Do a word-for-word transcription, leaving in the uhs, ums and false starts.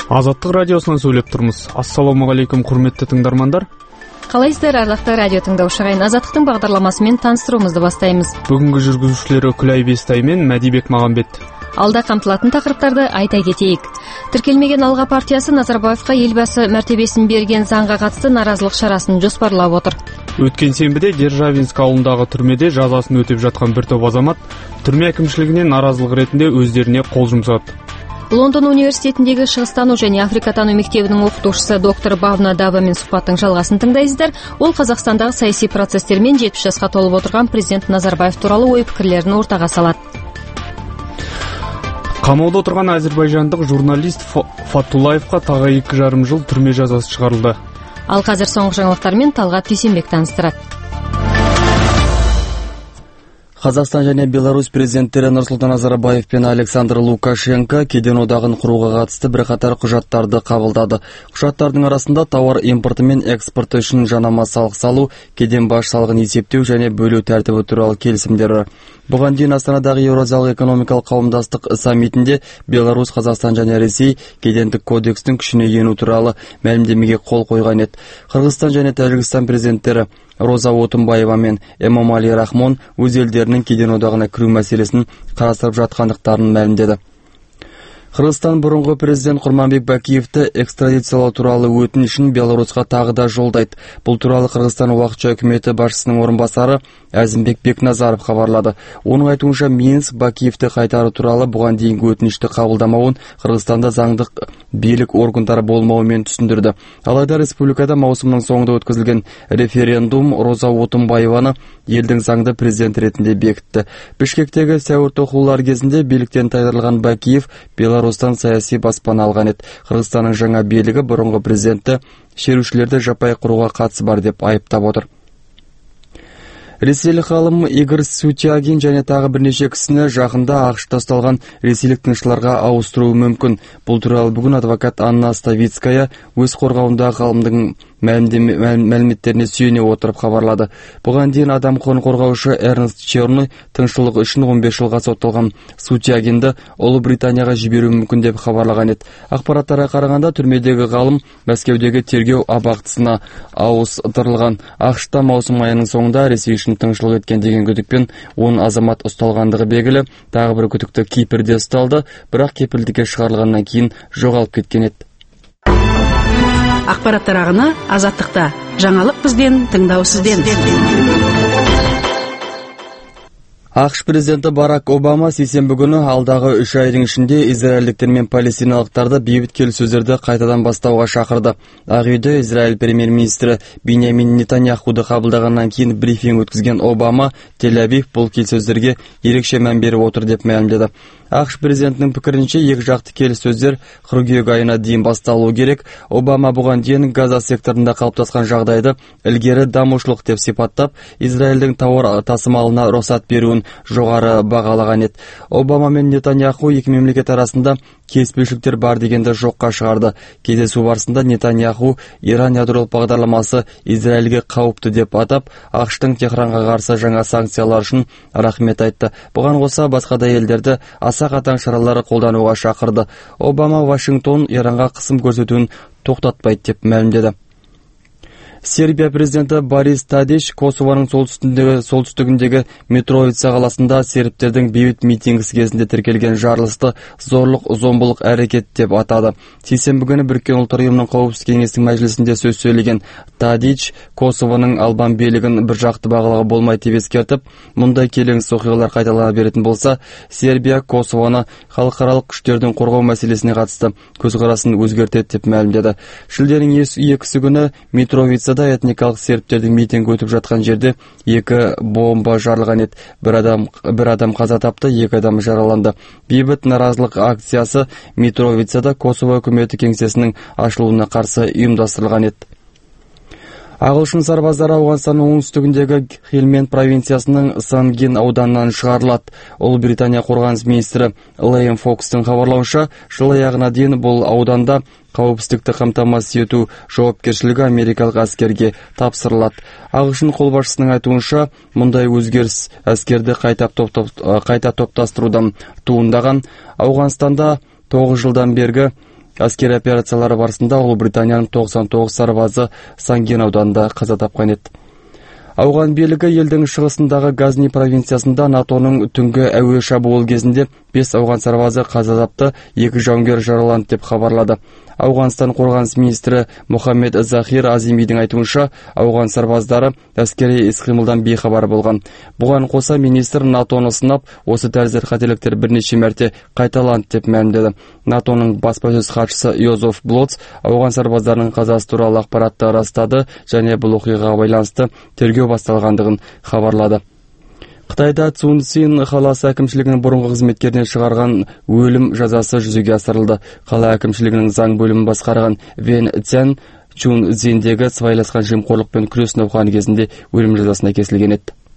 Азаттық радиосынан сөйлеп тұрмыз. Ассалаумағалейкум, құрметті тыңдармандар. Қалайсыздар, ардақты радио тыңдаушылар? Азаттықтың бағдарламасымен таныстыруымызды бастаймыз. Бүгінгі жүргізушілері Күлай Бестай мен Мәдибек Мағамбет. Алда қамтылатын тақырыптарды айта кетейік. Тіркелмеген Алға партиясы Назарбаевқа елбасы мәртебесін берген заңға қатысты наразылық шарасын жоспарлап отыр. Өткен сенбіде Державинск ауылындағы түрмеде жазасын өтеп жатқан бір топ азамат түрме әкімшілігіне наразылық ретінде өздеріне қол жұмсады. Лондон университетіндегі шығыстану және Африкатану мектебінің оқытушысы доктор Бавна Дабамен сұхбаттың жалғасын тыңдайсыздар. Ол Қазақстандағы саяси процестермен жетпіс жасқа толып отырған президент Назарбаев туралы ой пікірлерін ортаға салады. Қамауда отырған әзербайжандық журналист Фатулаевқа тағы екі жарым жыл түрме жазасы шығарылды. Ал қазір соңғы жаңалықтармен Талғат Дүйсенбек таныстырады. Қазақстан және Беларусь президенттері Нұрсұлтан Назарбаев пен Александр Лукашенко кеден одағын құруға қатысты бірқатар құжаттарды қабылдады. Құжаттардың арасында тауар импорты мен экспорты үшін жанама салық салу, кеден баж салығын есептеу және бөлу тәртібі туралы келісімдері. Бұған дейін Астанадағы Еуразиялық экономикалық қауымдастық саммитінде Беларусь, Қазақстан және Ресей кедендік кодекстің күшіне ену туралы мәлімдемеге қол қойған еді. Қырғызстан және Тәжікстан президенттері Роза Отынбаева мен Эмомали Рахмон өз елдерінің кеден одағына кіру мәселесін қарастырып жатқандықтарын мәлімдеді. Қырғызстан бұрынғы президент Құрманбек Бакиевті экстрадициялау туралы өтінішін Беларусьқа тағы да жолдайды. Бұл туралы Қырғызстан уақытша үкіметі басшысының орынбасары Әзімбек Бекназаров хабарлады. Оның айтуынша Минск Бакиевті қайтару туралы бұған дейінгі өтінішті қабылдамауын Қырғызстанда заңдық билік органдары болмауымен түсіндірді. Алайда республикада маусымның соңында өткізілген референдум Роза Отынбаеваны елдің заңды президент ретінде бекітті. Бішкектегі сәуір толқулар кезінде биліктен тайдырылған Бакиев Беларусьтан саяси баспана алған еді. Қырғызстанның жаңа билігі бұрынғы президентті шерушілерді жаппай құруға қатысы бар деп айыптап отыр. Ресейлік ғалым Игорь Сутягин және тағы бірнеше кісіні жақында ақшта ұсталған ресейлік тыңшыларға ауыстыруы мүмкін. Бұл туралы бүгін адвокат Анна Ставицкая өз қорғауындағы ғалымдың мәліметтеріне сүйене отырып хабарлады. Бұған дейін адам құқығын қорғаушы Эрнст Черный тыңшылық үшін он бес жылға сотталған Сутягинді Ұлыбританияға жіберуі мүмкін деп хабарлаған еді. Ақпараттарға қарағанда түрмедегі ғалым Мәскеудегі тергеу абақтысына ауыстырылған. ақшта маусым айының соңында Ресей үшін тыңшылық еткен деген күдікпен он азамат ұсталғандығы белгілі. Тағы бір күдікті Кипрде ұсталды, бірақ кепілдікке шығарылғаннан кейін жоғалып кеткен еді. Ақпараттар ағыны Азаттықта. Жаңалық бізден, тыңдау сізден. ақш президенті Барак Обама сейсенбі күні алдағы үш айдың ішінде израильдіктер мен палестиналықтарды бейбіт келіссөздерді қайтадан бастауға шақырды. Ақ үйде Израиль премьер-министрі Биньямин Нетаньяхуды қабылдағаннан кейін брифинг өткізген Обама Тель-Авив бұл келіссөздерге ерекше мән беріп отыр деп мәлімдеді. ақш президентінің пікірінше екі жақты келіссөздер қыркүйек айына дейін басталуы керек. Обама бұған дейін Газа секторында қалыптасқан жағдайды ілгері дамушылық деп сипаттап, Израильдің тауар тасымалына рұқсат беруін жоғары бағалаған еді. Обама мен Нетаньяху екі мемлекет арасында келіспеушіліктер бар дегенді жоққа шығарды. Кездесу барысында Нетаньяху Иран ядролық бағдарламасы Израильге қауіпті деп атап, ақштың Техранға қарсы жаңа санкциялар үшін рахмет айтты. Бұған қоса басқа да елдерді аса қатаң шаралары қолдануға шақырды. Обама Вашингтон Иранға қысым көрсетуін тоқтатпайды деп мәлімдеді. Сербия президенті Борис Тадич Косованың солтүстігіндегі, солтүстігіндегі Митровица қаласында сербтердің бейбіт митингісі кезінде тіркелген жарылысты зорлық зомбылық әрекет деп атады. Сейсенбі күні Біріккен ұлттар ұйымының қауіпсіздік кеңесінің мәжілісінде сөз сөйлеген Тадич Косованың Албан билігін бір жақты бағалауға болмайды деп ескертіп, мұндай келеңсіз оқиғалар қайталана беретін болса, Сербия Косованы халықаралық күштердің қорғау мәселесіне қатысты көзқарасын өзгертеді деп мәлімдеді. Шілденің екісі күні Митровица этникалық сербтердің митингі өтіп жатқан жерде екі бомба жарылған еді. Бір адам, бір адам қаза тапты, екі адам жараланды. Бейбіт наразылық акциясы Митровицада Косово үкіметі кеңсесінің ашылуына қарсы ұйымдастырылған еді. Ағылшын сарбаздары Ауғанстанның оңтүстігіндегі Хельманд провинциясының Сангин ауданынан шығарылады. Ұлыбритания қорғаныс министрі Лейм Фокстың хабарлауынша, жыл аяғына дейін бұл ауданда қауіпсіздікті қамтамасыз ету жауапкершілігі америкалық әскерге тапсырылады. Ағылшын қолбасшысының айтуынша, мұндай өзгеріс әскерді қайта топтастырудан туындаған. Ауғанстанда тоғыз жылдан бергі Әскери операциялары барысында Ұлыбританияның тоқсан тоғыз сарбазы Санген ауданында қаза тапқан еді. Ауған билігі елдің шығысындағы Газни провинциясында натоның түнгі әуе шабуыл кезінде бес ауған сарбазы қаза тапты, екі жауынгер жараланды деп хабарлады. Ауғанстан қорғаныс министрі Мухаммед Захир Азимидің айтуынша, ауған сарбаздары әскери іс-қимылдан бейхабар болған. Бұған қоса министр натоны сынап, осы тәріздер қателіктер бірнеше мәрте қайталанды деп мәлімдеді. натоның баспасөз хатшысы Йозеф Блоц ауған сарбаздарының қазасы туралы ақпаратты растады және бұл оқиғаға байланысты тергеу басталғандығын хабарлады. Қытайда Цунцин қаласы әкімшілігінің бұрынғы қызметкерінен шығарған өлім жазасы жүзеге асырылды. Қала әкімшілігінің заң бөлімін басқарған Вен Цзян Чунциндегі сыбайласқан жемқорлықпен күрес науқаны кезінде өлім жазасына кесілген еді.